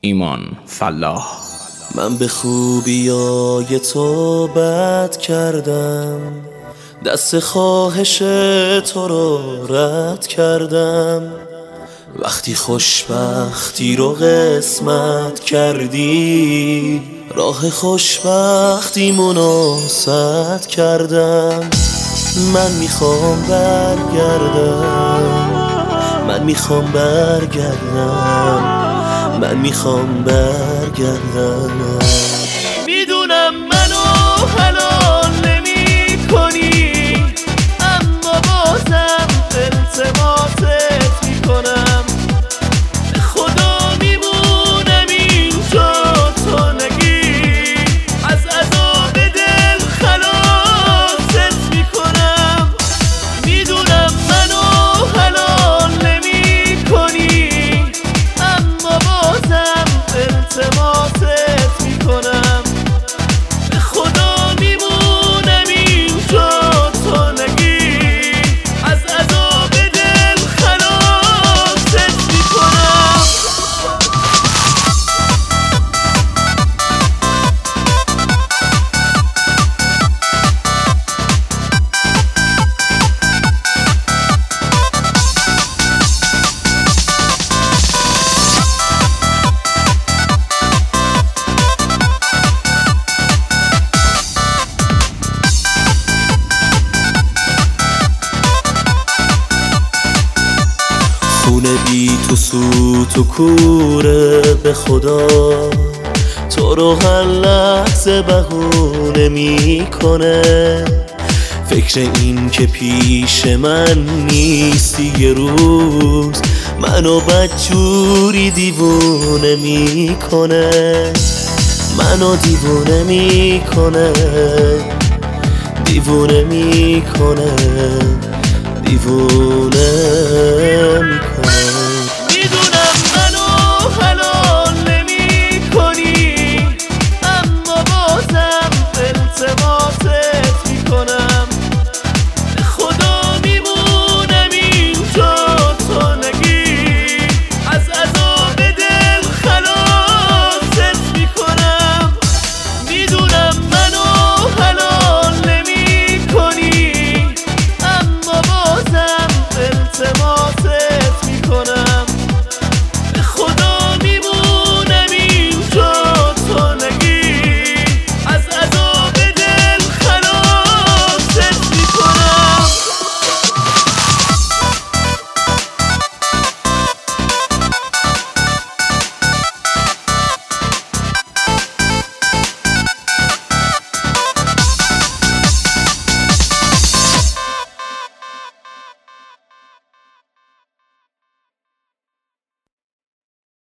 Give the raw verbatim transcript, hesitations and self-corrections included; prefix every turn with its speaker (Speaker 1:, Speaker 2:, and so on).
Speaker 1: ایمان فلاح.
Speaker 2: من به خوبیای تو بد کردم، دست خواهش تو رو رد کردم. وقتی خوشبختی رو قسمت کردی، راه خوشبختیمونو سد کردم. من میخوام برگردم، من میخوام برگردم، من میخوام برگردم.
Speaker 3: میدونم منو حلال نمی کنی، اما بازم التماست میکنم. به خدا میمونم اینجا تا نگی، از عذاب دل خلاصت میکنم. میدونم منو حلال نمی کنی، اما بازم التماست میکنم. به خدا میمونم اینجا تا نگی، از عذاب دل خلاصت میکنم.
Speaker 2: خونه بی تو سوت و کوره، به خدا تو رو هر لحظه بهونه میکنه. فکر این که پیش من نیستی یه روز، منو بدجوری دیوونه میکنه. منو دیوونه میکنه، دیوونه میکنه، دیوونه میکنه.